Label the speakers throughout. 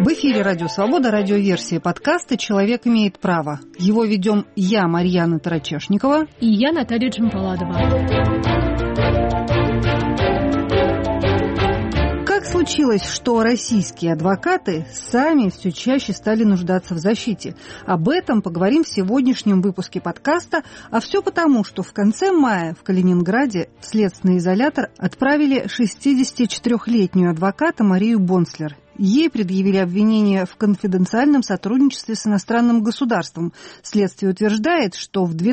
Speaker 1: В эфире «Радио Свобода», радиоверсия подкаста «Человек имеет право». Его ведем я, Марьяна Тарачешникова.
Speaker 2: И я, Наталья Джампаладова.
Speaker 1: Как случилось, что российские адвокаты сами все чаще стали нуждаться в защите? Об этом поговорим в сегодняшнем выпуске подкаста. А все потому, что в конце мая в Калининграде в следственный изолятор отправили 64-летнюю адвоката Марию Бонслер. Ей предъявили обвинение в конфиденциальном сотрудничестве с иностранным государством. Следствие утверждает, что в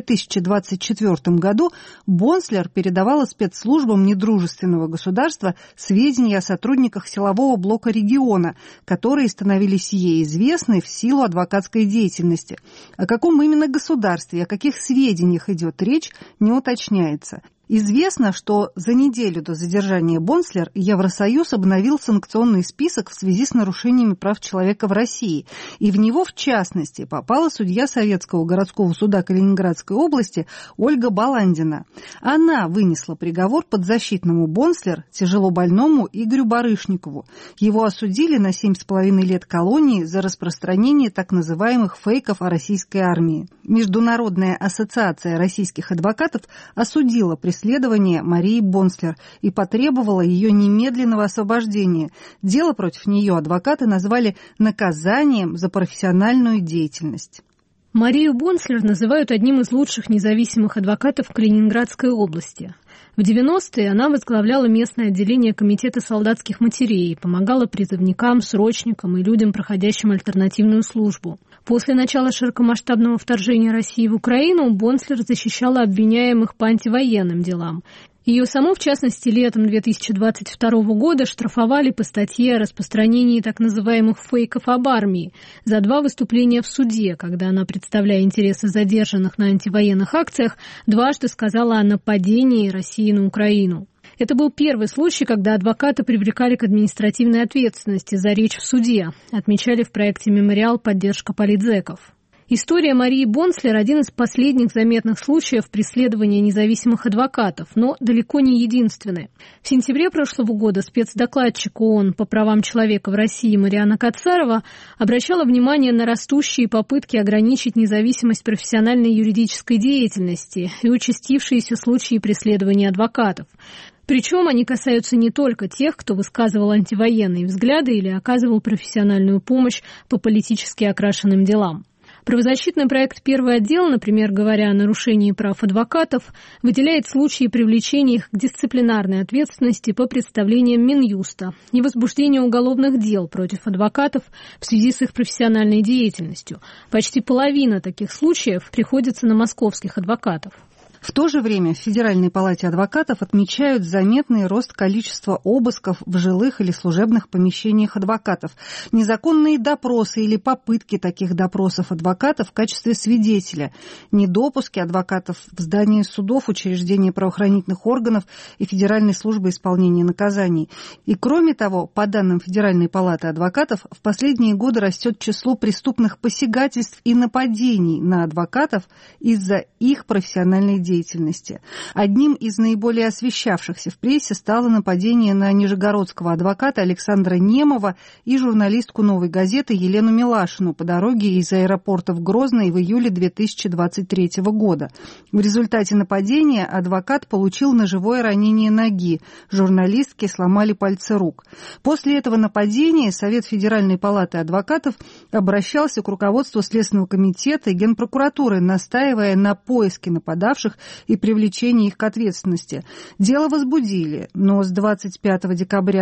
Speaker 1: 2024 году Бонслер передавала спецслужбам недружественного государства сведения о сотрудниках силового блока региона, которые становились ей известны в силу адвокатской деятельности. О каком именно государстве и о каких сведениях идет речь, не уточняется. Известно, что за неделю до задержания Бонслер Евросоюз обновил санкционный список в связи с нарушениями прав человека в России. И в него, в частности, попала судья Советского городского суда Калининградской области Ольга Баландина. Она вынесла приговор подзащитному Бонслер, тяжелобольному Игорю Барышникову. Его осудили на 7,5 лет колонии за распространение так называемых фейков о российской армии. Международная ассоциация российских адвокатов осудила преследование Марии Бонслер и потребовала ее немедленного освобождения. Дело против нее адвокаты назвали наказанием за профессиональную деятельность.
Speaker 2: Марию Бонслер называют одним из лучших независимых адвокатов Калининградской области. В 90-е она возглавляла местное отделение Комитета солдатских матерей, помогала призывникам, срочникам и людям, проходящим альтернативную службу. После начала широкомасштабного вторжения России в Украину Бонслер защищала обвиняемых по антивоенным делам. Ее саму, в частности, летом 2022 года штрафовали по статье о распространении так называемых фейков об армии за 2 выступления в суде, когда она, представляя интересы задержанных на антивоенных акциях, дважды сказала о нападении России на Украину. Это был первый случай, когда адвоката привлекали к административной ответственности за речь в суде, отмечали в проекте «Мемориал. Поддержка политзеков». История Марии Бонслер – один из последних заметных случаев преследования независимых адвокатов, но далеко не единственный. В сентябре прошлого года спецдокладчик ООН по правам человека в России Марианна Кацарова обращала внимание на растущие попытки ограничить независимость профессиональной юридической деятельности и участившиеся случаи преследования адвокатов. Причем они касаются не только тех, кто высказывал антивоенные взгляды или оказывал профессиональную помощь по политически окрашенным делам. Правозащитный проект «Первый отдел», например, говоря о нарушении прав адвокатов, выделяет случаи привлечения их к дисциплинарной ответственности по представлениям Минюста и возбуждения уголовных дел против адвокатов в связи с их профессиональной деятельностью. Почти половина таких случаев приходится на московских адвокатов.
Speaker 1: В то же время в Федеральной палате адвокатов отмечают заметный рост количества обысков в жилых или служебных помещениях адвокатов, незаконные допросы или попытки таких допросов адвокатов в качестве свидетеля, недопуски адвокатов в здании судов, учреждений правоохранительных органов и Федеральной службы исполнения наказаний. И кроме того, по данным Федеральной палаты адвокатов, в последние годы растет число преступных посягательств и нападений на адвокатов из-за их профессиональной деятельности. Одним из наиболее освещавшихся в прессе стало нападение на нижегородского адвоката Александра Немова и журналистку «Новой газеты» Елену Милашину по дороге из аэропорта в Грозный в июле 2023 года. В результате нападения адвокат получил ножевое ранение ноги, журналистке сломали пальцы рук. После этого нападения Совет Федеральной палаты адвокатов обращался к руководству Следственного комитета и Генпрокуратуры, настаивая на поиске нападавших и привлечении их к ответственности. Дело возбудили, но с 25 декабря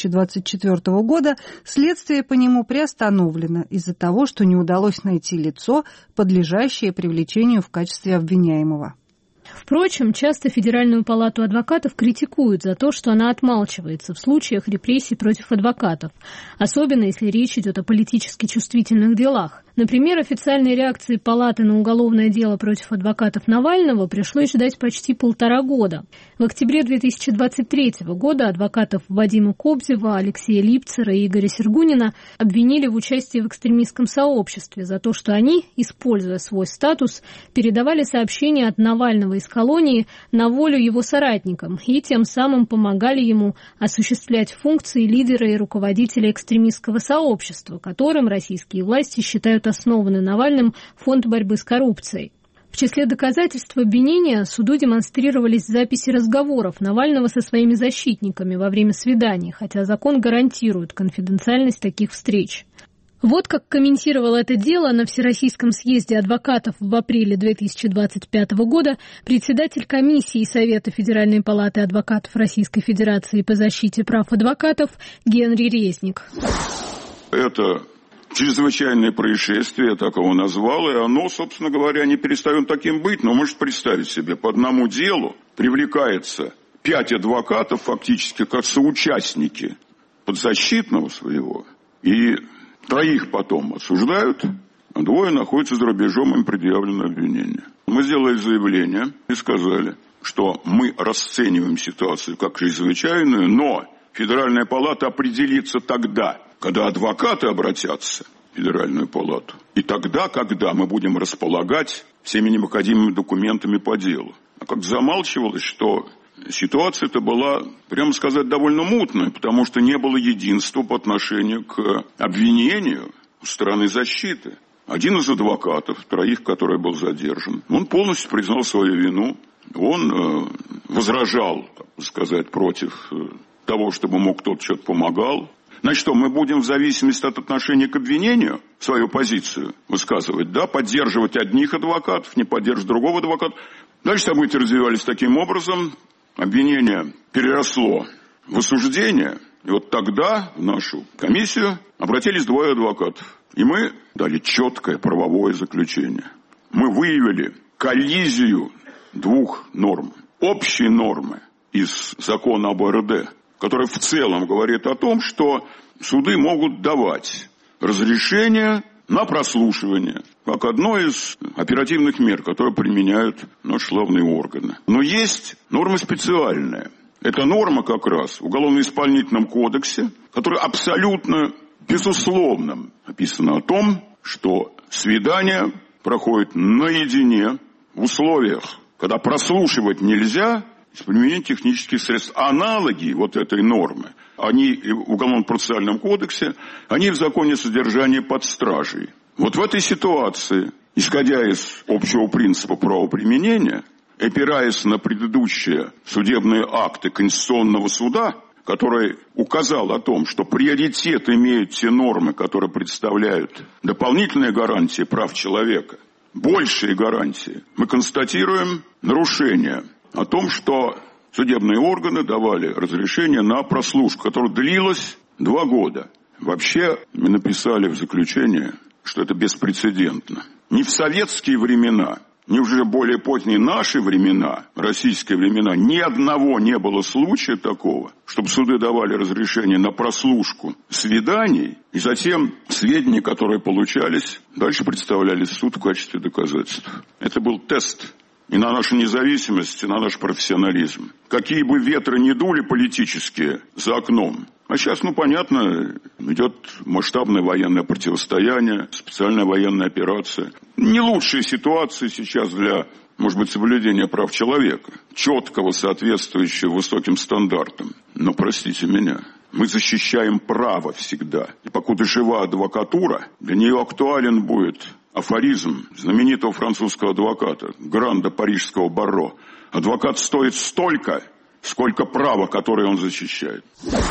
Speaker 1: 2024 года следствие по нему приостановлено из-за того, что не удалось найти лицо, подлежащее привлечению в качестве обвиняемого.
Speaker 2: Впрочем, часто Федеральную палату адвокатов критикуют за то, что она отмалчивается в случаях репрессий против адвокатов, особенно если речь идет о политически чувствительных делах. Например, официальной реакции Палаты на уголовное дело против адвокатов Навального пришлось ждать почти 1,5 года. В октябре 2023 года адвокатов Вадима Кобзева, Алексея Липцера и Игоря Сергунина обвинили в участии в экстремистском сообществе за то, что они, используя свой статус, передавали сообщения от Навального из колонии на волю его соратникам и тем самым помогали ему осуществлять функции лидера и руководителя экстремистского сообщества, которым российские власти считают основанный Навальным фонд борьбы с коррупцией. В числе доказательств обвинения суду демонстрировались записи разговоров Навального со своими защитниками во время свиданий, хотя закон гарантирует конфиденциальность таких встреч. Вот как комментировал это дело на Всероссийском съезде адвокатов в апреле 2025 года председатель комиссии Совета Федеральной палаты адвокатов Российской Федерации по защите прав адвокатов Генри Резник.
Speaker 3: Это чрезвычайное происшествие, я так его назвал, и оно, собственно говоря, не перестает таким быть. Но можете представить себе, по одному делу привлекается 5 адвокатов фактически как соучастники подзащитного своего, и 3 потом осуждают, а 2 находятся за рубежом, им предъявлено обвинение. Мы сделали заявление и сказали, что мы расцениваем ситуацию как чрезвычайную, но Федеральная палата определится тогда, когда адвокаты обратятся в Федеральную палату, и тогда, когда мы будем располагать всеми необходимыми документами по делу. А как замалчивалось, что ситуация-то была, прямо сказать, довольно мутная, потому что не было единства по отношению к обвинению стороны защиты. Один из адвокатов, 3, который был задержан, он полностью признал свою вину, он возражал, так сказать, против того, чтобы ему кто-то что-то помогал. Значит, что, мы будем в зависимости от отношения к обвинению свою позицию высказывать, да, поддерживать одних адвокатов, не поддерживать другого адвоката. Дальше события развивались таким образом, обвинение переросло в осуждение, и вот тогда в нашу комиссию обратились 2 адвокатов, и мы дали четкое правовое заключение. Мы выявили коллизию 2 норм, общие нормы из закона об ОРД, который в целом говорит о том, что суды могут давать разрешение на прослушивание, как одно из оперативных мер, которые применяют наши славные органы. Но есть норма специальная. Это норма как раз в Уголовно-исполнительном кодексе, которая абсолютно безусловно написана о том, что свидание проходит наедине в условиях, когда прослушивать нельзя, с применением технических средств. Аналоги вот этой нормы, они в Уголовно-процессуальном кодексе, они в законе о содержании под стражей. Вот в этой ситуации, исходя из общего принципа правоприменения, опираясь на предыдущие судебные акты Конституционного суда, который указал о том, что приоритет имеют те нормы, которые представляют дополнительные гарантии прав человека, большие гарантии, мы констатируем нарушение о том, что судебные органы давали разрешение на прослушку, которая длилась 2 года. Вообще, мы написали в заключении, что это беспрецедентно. Ни в советские времена, ни уже более поздние наши времена, российские времена, ни одного не было случая такого, чтобы суды давали разрешение на прослушку свиданий, и затем сведения, которые получались, дальше представлялись в суд в качестве доказательств. Это был тест и на нашу независимость, и на наш профессионализм. Какие бы ветры ни дули политические за окном. А сейчас, понятно, идет масштабное военное противостояние, специальная военная операция. Не лучшая ситуация сейчас для, может быть, соблюдения прав человека, четкого, соответствующего высоким стандартам. Но, простите меня, мы защищаем право всегда. И покуда жива адвокатура, для нее актуален будет афоризм знаменитого французского адвоката, гранда парижского барро. Адвокат стоит столько, сколько права, которое он защищает.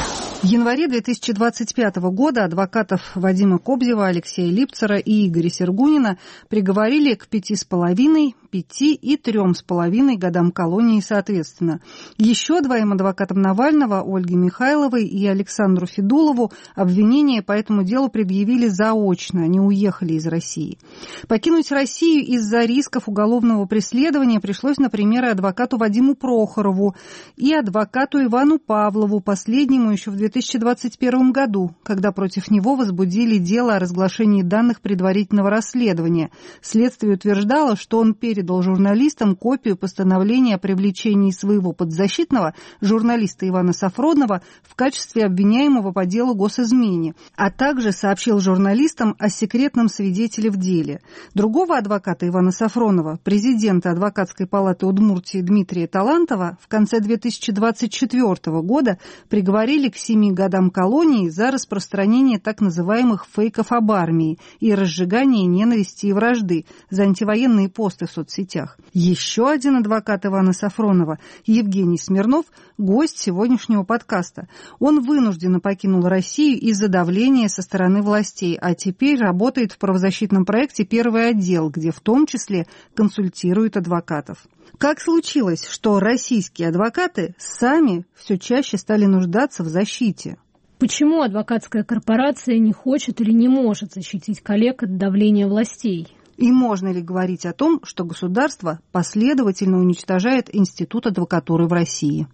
Speaker 1: В январе 2025 года адвокатов Вадима Кобзева, Алексея Липцера и Игоря Сергунина приговорили к 5,5, 5 и 3,5 годам колонии соответственно. Еще 2 адвокатам Навального, Ольге Михайловой и Александру Федулову, обвинения по этому делу предъявили заочно, они уехали из России. Покинуть Россию из-за рисков уголовного преследования пришлось, например, адвокату Вадиму Прохорову и адвокату Ивану Павлову, последнему еще в 2021 году, когда против него возбудили дело о разглашении данных предварительного расследования. Следствие утверждало, что он передал журналистам копию постановления о привлечении своего подзащитного, журналиста Ивана Сафронова, в качестве обвиняемого по делу госизмене, а также сообщил журналистам о секретном свидетеле в деле. Другого адвоката Ивана Сафронова, президента Адвокатской палаты Удмуртии Дмитрия Талантова, в конце 2024 года приговорили к 7 годам колонии за распространение так называемых фейков об армии и разжигание ненависти и вражды, за антивоенные посты в соцсетях. Еще один адвокат Ивана Сафронова, Евгений Смирнов, гость сегодняшнего подкаста. Он вынужденно покинул Россию из-за давления со стороны властей, а теперь работает в правозащитном проекте «Первый отдел», где в том числе консультирует адвокатов. Как случилось, что российские адвокаты сами все чаще стали нуждаться в защите?
Speaker 2: Почему адвокатская корпорация не хочет или не может защитить коллег от давления властей?
Speaker 1: И можно ли говорить о том, что государство последовательно уничтожает институт адвокатуры в России?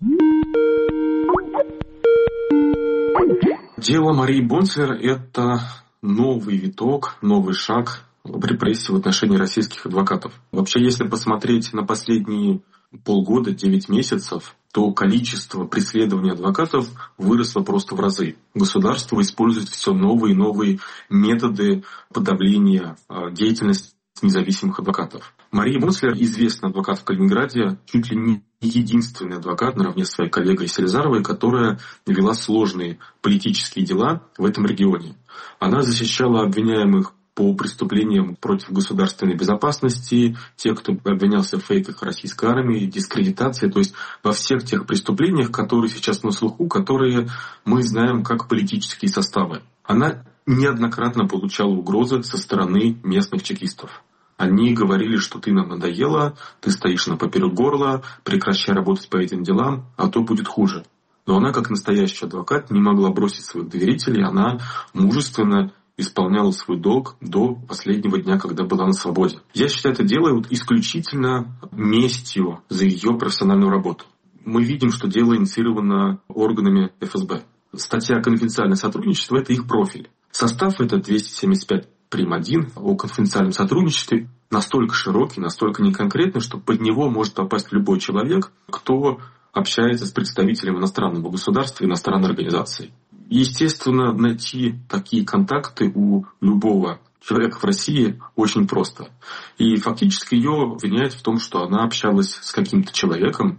Speaker 4: Дело Марии Бонслер – это новый виток, новый шаг в репрессии в отношении российских адвокатов. Вообще, если посмотреть на последние полгода, 9 месяцев, то количество преследований адвокатов выросло просто в разы. Государство использует все новые и новые методы подавления деятельности независимых адвокатов. Мария Бонслер, известный адвокат в Калининграде, чуть ли не единственный адвокат наравне с своей коллегой Селезаровой, которая вела сложные политические дела в этом регионе. Она защищала обвиняемых по преступлениям против государственной безопасности, тех, кто обвинялся в фейках российской армии, дискредитации, то есть во всех тех преступлениях, которые сейчас на слуху, которые мы знаем как политические составы. Она неоднократно получала угрозы со стороны местных чекистов. Они говорили, что ты нам надоела, ты стоишь нам поперек горла, прекращай работать по этим делам, а то будет хуже. Но она, как настоящий адвокат, не могла бросить своих доверителей, она мужественно исполняла свой долг до последнего дня, когда была на свободе. Я считаю, это дело исключительно местью за ее профессиональную работу. Мы видим, что дело инициировано органами ФСБ. Статья «Конфиденциальное сотрудничество» — это их профиль. Состав — это 275 прим. 1 о конфиденциальном сотрудничестве настолько широкий, настолько неконкретный, что под него может попасть любой человек, кто общается с представителем иностранного государства, иностранной организации. Естественно, найти такие контакты у любого человека в России очень просто. И фактически ее обвиняют в том, что она общалась с каким-то человеком,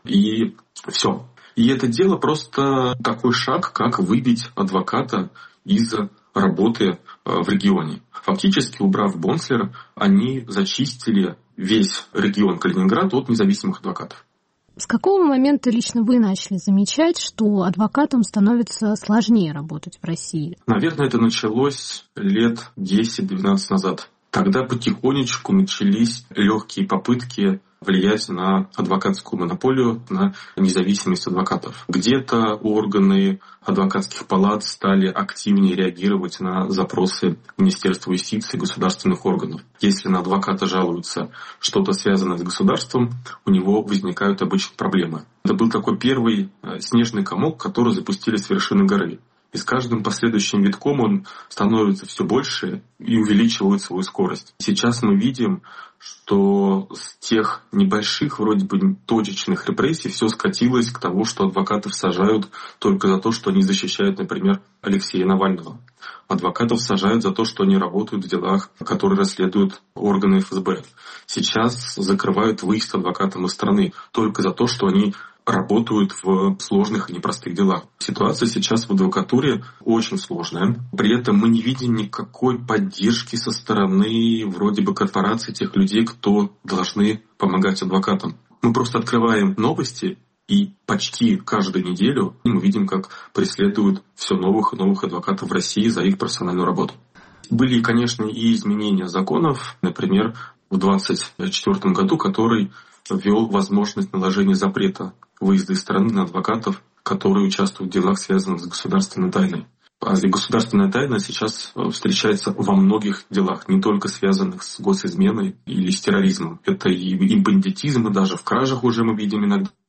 Speaker 4: и все. И это дело просто такой шаг, как выбить адвоката из работы в регионе. Фактически, убрав Бонслер, они зачистили весь регион Калининград от независимых адвокатов.
Speaker 2: С какого момента лично вы начали замечать, что адвокатам становится сложнее работать в России?
Speaker 4: Наверное, это началось лет 10-12 назад. Тогда потихонечку начались легкие попытки влиять на адвокатскую монополию, на независимость адвокатов. Где-то органы адвокатских палат стали активнее реагировать на запросы Министерства юстиции и государственных органов. Если на адвоката жалуются что-то связанное с государством, у него возникают обычно проблемы. Это был такой первый снежный комок, который запустили с вершины горы. И с каждым последующим витком он становится все больше и увеличивает свою скорость. Сейчас мы видим, что с тех небольших, вроде бы точечных репрессий все скатилось к тому, что адвокатов сажают только за то, что они защищают, например, Алексея Навального. Адвокатов сажают за то, что они работают в делах, которые расследуют органы ФСБ. Сейчас закрывают выезд адвокатам из страны только за то, что они работают в сложных и непростых делах. Ситуация сейчас в адвокатуре очень сложная. При этом мы не видим никакой поддержки со стороны вроде бы корпораций, тех людей, кто должны помогать адвокатам. Мы просто открываем новости, и почти каждую неделю мы видим, как преследуют все новых и новых адвокатов в России за их профессиональную работу. Были, конечно, и изменения законов, например, в 2024 году, который ввел возможность наложения запрета выезда из страны на адвокатов, которые участвуют в делах, связанных с государственной тайной. А государственная тайна сейчас встречается во многих делах, не только связанных с госизменой или с терроризмом. Это и бандитизм, и даже в кражах уже мы видим иногда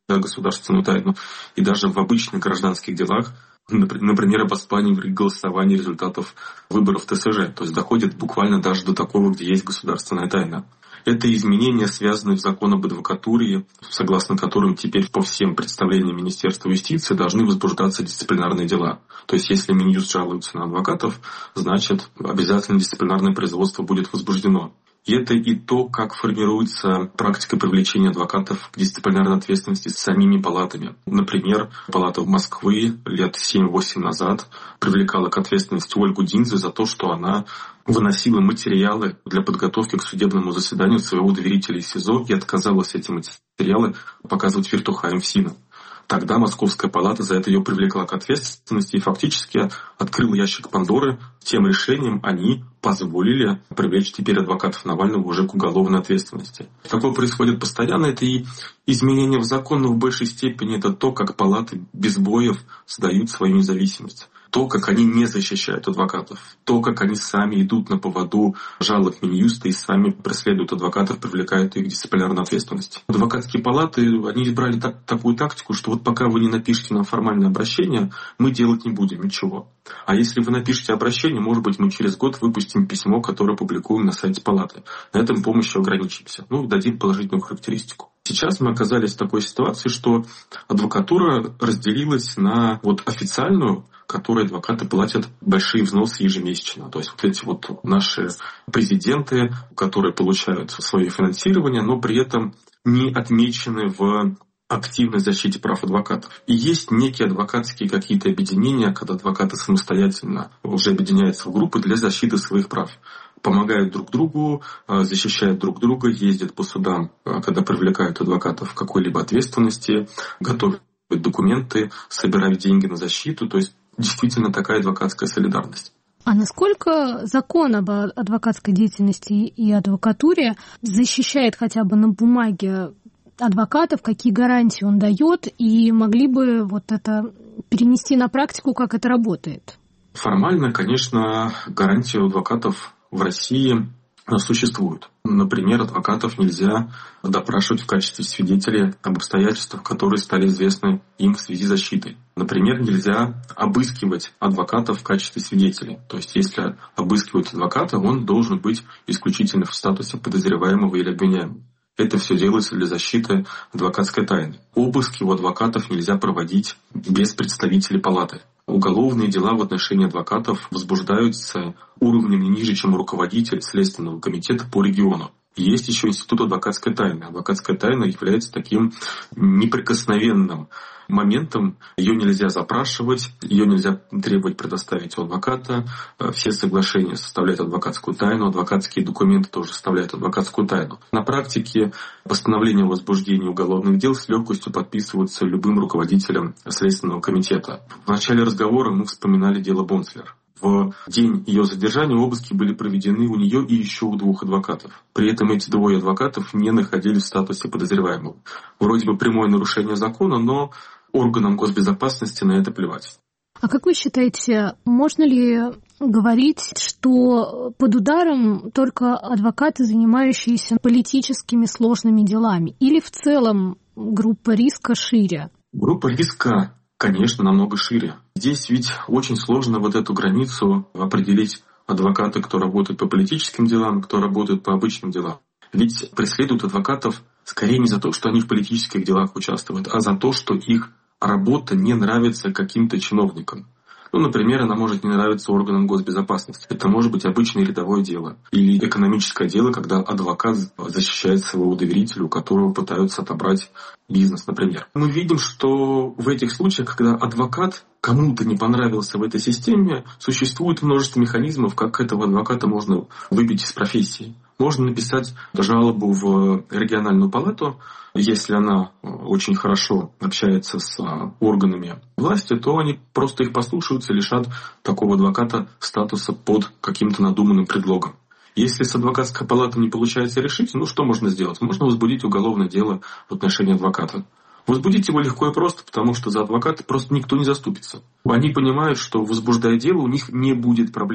Speaker 4: государственную тайну. И даже в обычных гражданских делах, например, об оспаривании голосования результатов выборов ТСЖ. То есть доходит буквально даже до такого, где есть государственная тайна. Это изменения, связанные в закон об адвокатуре, согласно которым теперь по всем представлениям Министерства юстиции должны возбуждаться дисциплинарные дела. То есть если Минюст жалуется на адвокатов, значит обязательно дисциплинарное производство будет возбуждено. И это и то, как формируется практика привлечения адвокатов к дисциплинарной ответственности с самими палатами. Например, палата Москвы лет 7-8 назад привлекала к ответственности Ольгу Динзе за то, что она выносила материалы для подготовки к судебному заседанию своего доверителя из СИЗО и отказалась эти материалы показывать виртухаем в СИНа. Тогда Московская палата за это ее привлекла к ответственности и фактически открыла ящик Пандоры. Тем решением они позволили привлечь теперь адвокатов Навального уже к уголовной ответственности. Такое происходит постоянно. Это и изменения в закон, но в большей степени это то, как палаты без боев создают свою независимость. То, как они не защищают адвокатов, то, как они сами идут на поводу жалоб Минюста и сами преследуют адвокатов, привлекают их к дисциплинарной ответственности. Адвокатские палаты, они избрали такую тактику, что вот пока вы не напишите нам формальное обращение, мы делать не будем ничего. А если вы напишете обращение, может быть, мы через год выпустим письмо, которое публикуем на сайте палаты. На этом помощью ограничимся. Дадим положительную характеристику. Сейчас мы оказались в такой ситуации, что адвокатура разделилась на официальную, которой адвокаты платят большие взносы ежемесячно. То есть эти наши президенты, которые получают свое финансирование, но при этом не отмечены в активной защите прав адвокатов. И есть некие адвокатские какие-то объединения, когда адвокаты самостоятельно уже объединяются в группы для защиты своих прав. Помогают друг другу, защищают друг друга, ездят по судам, когда привлекают адвокатов к какой-либо ответственности, готовят документы, собирают деньги на защиту. То есть действительно такая адвокатская солидарность.
Speaker 2: А насколько закон об адвокатской деятельности и адвокатуре защищает хотя бы на бумаге адвокатов, какие гарантии он дает, и могли бы это перенести на практику, как это работает?
Speaker 4: Формально, конечно, гарантии у адвокатов в России существуют. Например, адвокатов нельзя допрашивать в качестве свидетелей об обстоятельствах, которые стали известны им в связи с защитой. Например, нельзя обыскивать адвоката в качестве свидетелей. То есть, если обыскивают адвоката, он должен быть исключительно в статусе подозреваемого или обвиняемого. Это все делается для защиты адвокатской тайны. Обыски у адвокатов нельзя проводить без представителей палаты. Уголовные дела в отношении адвокатов возбуждаются уровнем не ниже, чем руководитель Следственного комитета по региону. Есть еще институт адвокатской тайны. Адвокатская тайна является таким неприкосновенным моментом. Ее нельзя запрашивать, ее нельзя требовать предоставить у адвоката. Все соглашения составляют адвокатскую тайну, адвокатские документы тоже составляют адвокатскую тайну. На практике постановления о возбуждении уголовных дел с легкостью подписываются любым руководителем Следственного комитета. В начале разговора мы вспоминали дело Бонцлер. В день ее задержания обыски были проведены у нее и еще у 2 адвокатов. При этом эти 2 адвокатов не находились в статусе подозреваемого. Вроде бы прямое нарушение закона, но органам госбезопасности на это плевать.
Speaker 2: А как вы считаете, можно ли говорить, что под ударом только адвокаты, занимающиеся политическими сложными делами? Или в целом группа риска шире?
Speaker 4: Группа риска, конечно, намного шире. Здесь ведь очень сложно эту границу определить адвокаты, кто работает по политическим делам, кто работает по обычным делам. Ведь преследуют адвокатов скорее не за то, что они в политических делах участвуют, а за то, что их работа не нравится каким-то чиновникам. Например, она может не нравиться органам госбезопасности. Это может быть обычное рядовое дело. Или экономическое дело, когда адвокат защищает своего доверителя, у которого пытаются отобрать бизнес, например. Мы видим, что в этих случаях, когда адвокат кому-то не понравился в этой системе, существует множество механизмов, как этого адвоката можно выбить из профессии. Можно написать жалобу в региональную палату. Если она очень хорошо общается с органами власти, то они просто их послушаются и лишат такого адвоката статуса под каким-то надуманным предлогом. Если с адвокатской палатой не получается решить, что можно сделать? Можно возбудить уголовное дело в отношении адвоката. Возбудить его легко и просто, потому что за адвоката просто никто не заступится. Они понимают, что, возбуждая дело, у них не будет проблем.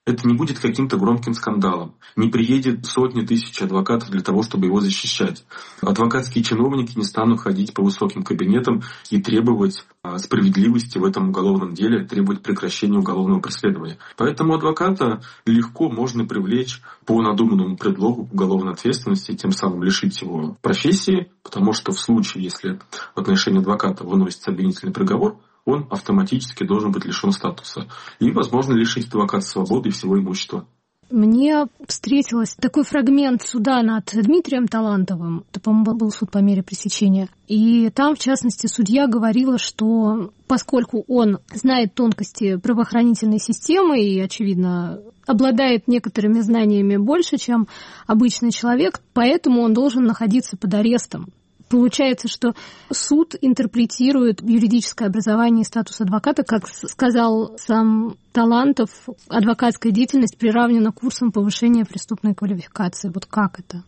Speaker 4: это не будет каким-то громким скандалом. Не приедет сотни тысяч адвокатов для того, чтобы его защищать. Адвокатские чиновники не станут ходить по высоким кабинетам и требовать справедливости в этом уголовном деле, требовать прекращения уголовного преследования. Поэтому адвоката легко можно привлечь по надуманному предлогу к уголовной ответственности и тем самым лишить его профессии, потому что в случае, если в отношении адвоката выносится обвинительный приговор, он автоматически должен быть лишен статуса. И, возможно, лишить адвоката свободы и всего имущества.
Speaker 2: Мне встретился такой фрагмент суда над Дмитрием Талантовым. Это, по-моему, был суд по мере пресечения. И там, в частности, судья говорила, что поскольку он знает тонкости правоохранительной системы и, очевидно, обладает некоторыми знаниями больше, чем обычный человек, поэтому он должен находиться под арестом. Получается, что суд интерпретирует юридическое образование и статус адвоката, как сказал сам Талантов, адвокатская деятельность приравнена курсам повышения преступной квалификации. Вот как это?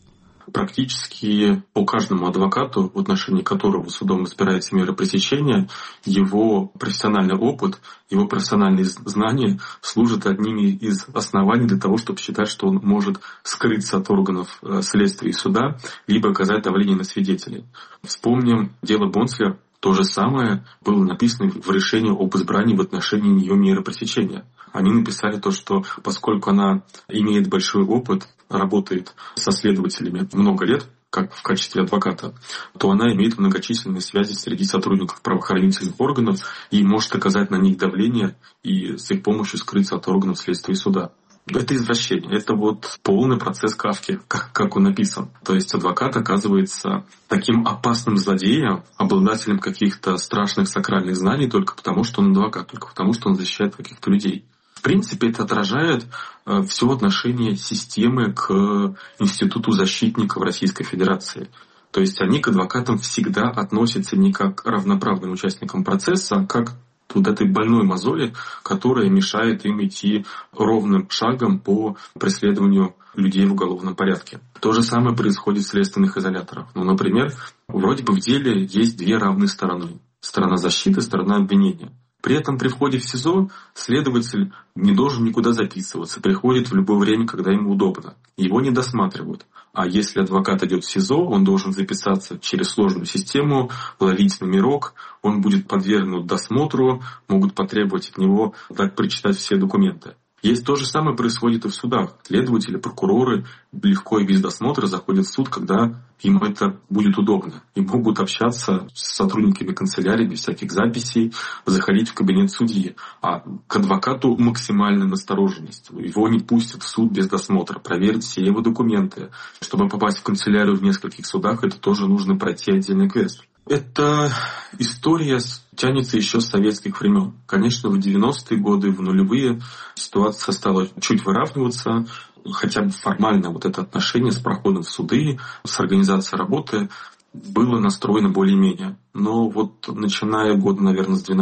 Speaker 4: Практически по каждому адвокату, в отношении которого судом избирается мера пресечения, его профессиональный опыт, его профессиональные знания служат одними из оснований для того, чтобы считать, что он может скрыться от органов следствия и суда, либо оказать давление на свидетелей. Вспомним дело Бонслер. То же самое было написано в решении об избрании в отношении нее меры пресечения. Они написали то, что поскольку она имеет большой опыт, работает со следователями много лет, как в качестве адвоката, то она имеет многочисленные связи среди сотрудников правоохранительных органов и может оказать на них давление и с их помощью скрыться от органов следствия и суда. Это извращение, это вот полный процесс Кафки, как он написан. То есть адвокат оказывается таким опасным злодеем, обладателем каких-то страшных сакральных знаний только потому, что он адвокат, только потому, что он защищает каких-то людей. В принципе, это отражает все отношение системы к институту защитника в Российской Федерации. То есть они к адвокатам всегда относятся не как к равноправным участникам процесса, а как вот этой больной мозоли, которая мешает им идти ровным шагом по преследованию людей в уголовном порядке. То же самое происходит в следственных изоляторах. Ну, например, вроде бы в деле есть две равные стороны. Сторона защиты, сторона обвинения. При этом при входе в СИЗО следователь не должен никуда записываться, приходит в любое время, когда ему удобно. Его не досматривают. А если адвокат идет в СИЗО, он должен записаться через сложную систему, ловить номерок, он будет подвергнут досмотру, могут потребовать от него прочитать все документы. Есть то же самое происходит и в судах. Следователи, прокуроры легко и без досмотра заходят в суд, когда им это будет удобно. И могут общаться с сотрудниками канцелярии без всяких записей, заходить в кабинет судьи. А к адвокату максимальная настороженность. Его не пустят в суд без досмотра, проверят все его документы. Чтобы попасть в канцелярию в нескольких судах, это тоже нужно пройти отдельный квест. Эта история тянется еще с советских времен. Конечно, в 90-е годы, в нулевые ситуация стала чуть выравниваться, хотя бы формально вот это отношение с проходом в суды, с организацией работы было настроено более-менее. Но вот начиная года, наверное, с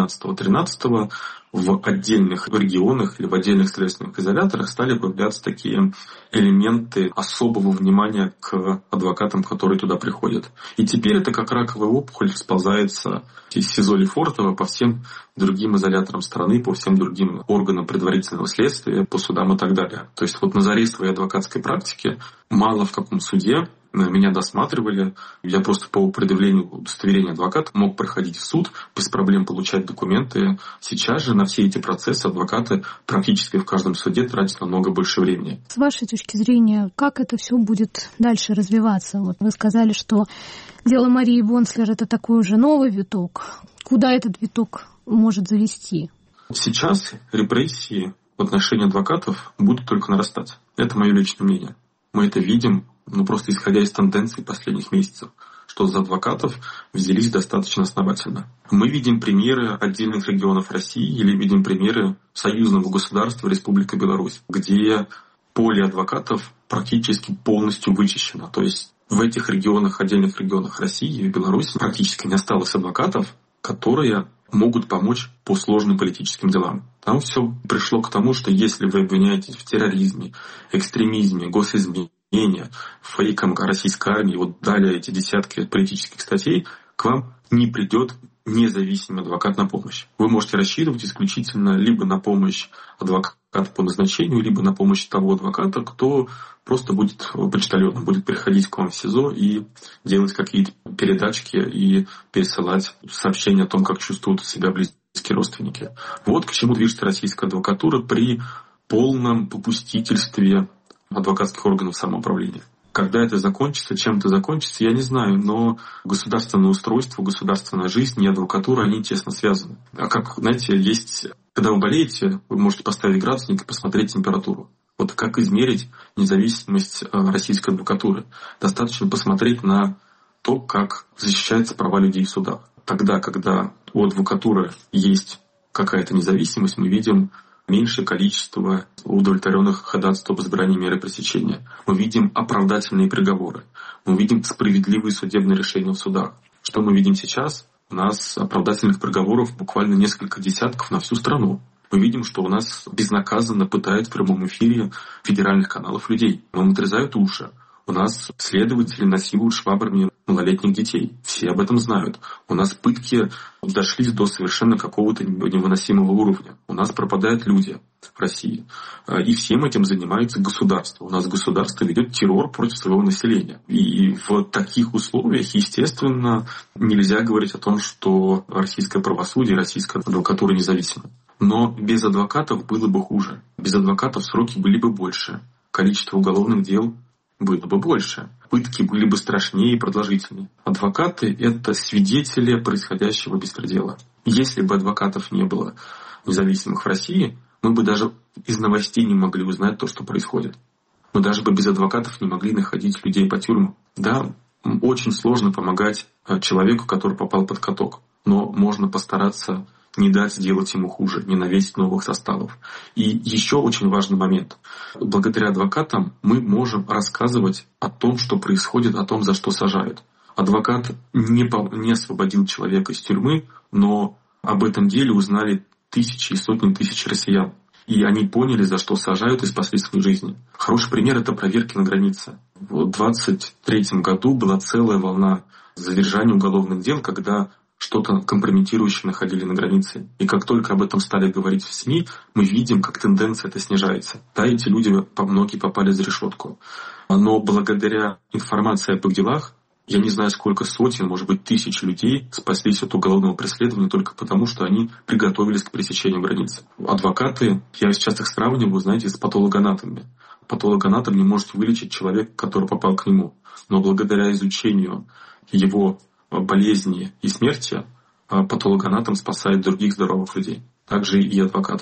Speaker 4: 12-13 в отдельных регионах или в отдельных следственных изоляторах стали появляться такие элементы особого внимания к адвокатам, которые туда приходят. И теперь это как раковая опухоль расползается из СИЗО Лефортово по всем другим изоляторам страны, по всем другим органам предварительного следствия, по судам и так далее. То есть вот на заре своей адвокатской практики мало в каком суде меня досматривали. Я просто по предъявлению удостоверения адвоката мог проходить в суд, без проблем получать документы. Сейчас же на все эти процессы адвокаты практически в каждом суде тратят намного больше времени.
Speaker 2: С вашей точки зрения, как это все будет дальше развиваться? Вот вы сказали, что дело Марии Бонслер — это такой уже новый виток. Куда этот виток может завести?
Speaker 4: Сейчас репрессии в отношении адвокатов будут только нарастать. Это мое личное мнение. Мы это видим, просто исходя из тенденций последних месяцев, что за адвокатов взялись достаточно основательно. Мы видим примеры отдельных регионов России или видим примеры союзного государства Республика Беларусь, где поле адвокатов практически полностью вычищено. То есть в этих регионах, отдельных регионах России и Беларуси практически не осталось адвокатов, которые могут помочь по сложным политическим делам. Там все пришло к тому, что если вы обвиняетесь в терроризме, экстремизме, госизмене, фейком российской армии, вот далее эти десятки политических статей, к вам не придет независимый адвокат на помощь. Вы можете рассчитывать исключительно либо на помощь адвоката по назначению, либо на помощь того адвоката, кто просто будет почтальоном, будет приходить к вам в СИЗО и делать какие-то передачки и пересылать сообщения о том, как чувствуют себя близкие родственники. Вот к чему движется российская адвокатура при полном попустительстве адвокатских органов самоуправления. Когда это закончится, чем это закончится, я не знаю, но государственное устройство, государственная жизнь и адвокатура, они тесно связаны. А как, знаете, есть, когда вы болеете, вы можете поставить градусник и посмотреть температуру. Вот как измерить независимость российской адвокатуры? Достаточно посмотреть на то, как защищаются права людей в судах. Тогда, когда у адвокатуры есть какая-то независимость, мы видим меньшее количество удовлетворенных ходатайств об избрании меры пресечения. Мы видим оправдательные приговоры. Мы видим справедливые судебные решения в судах. Что мы видим сейчас? У нас оправдательных приговоров буквально несколько десятков на всю страну. Мы видим, что у нас безнаказанно пытают в прямом эфире федеральных каналов людей. Нам отрезают уши. У нас следователи насилуют швабрами малолетних детей. Все об этом знают. У нас пытки дошли до совершенно какого-то невыносимого уровня. У нас пропадают люди в России. И всем этим занимается государство. У нас государство ведет террор против своего населения. И в таких условиях, естественно, нельзя говорить о том, что российское правосудие, российская адвокатура независима. Но без адвокатов было бы хуже. Без адвокатов сроки были бы больше. Количество уголовных дел было бы больше. Пытки были бы страшнее и продолжительнее. Адвокаты — это свидетели происходящего беспредела. Если бы адвокатов не было независимых в России, мы бы даже из новостей не могли узнать то, что происходит. Мы даже бы без адвокатов не могли находить людей по тюрьмам. Да, очень сложно помогать человеку, который попал под каток. Но можно постараться не дать сделать ему хуже, не навесить новых составов. И еще очень важный момент. Благодаря адвокатам мы можем рассказывать о том, что происходит, о том, за что сажают. Адвокат не освободил человека из тюрьмы, но об этом деле узнали тысячи и сотни тысяч россиян. И они поняли, за что сажают, и спасли свои жизни. Хороший пример — это проверки на границе. В 2023 году была целая волна задержания уголовных дел, когда что-то компрометирующее находили на границе. И как только об этом стали говорить в СМИ, мы видим, как тенденция эта снижается. Да, эти люди, многие попали за решетку. Но благодаря информации об их делах, я не знаю, сколько сотен, может быть, тысяч людей спаслись от уголовного преследования только потому, что они приготовились к пересечению границы. Адвокаты, я сейчас их сравниваю, знаете, с патологоанатомами. Патологоанатом не может вылечить человека, который попал к нему. Но благодаря изучению его болезни и смерти патологоанатом спасает других здоровых людей. Также и адвокат.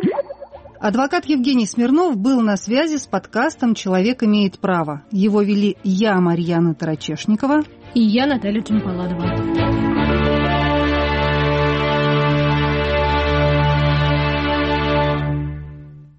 Speaker 1: Адвокат Евгений Смирнов был на связи с подкастом «Человек имеет право». Его вели я, Марьяна Тарачешникова,
Speaker 2: и я, Наталья Джампаладова.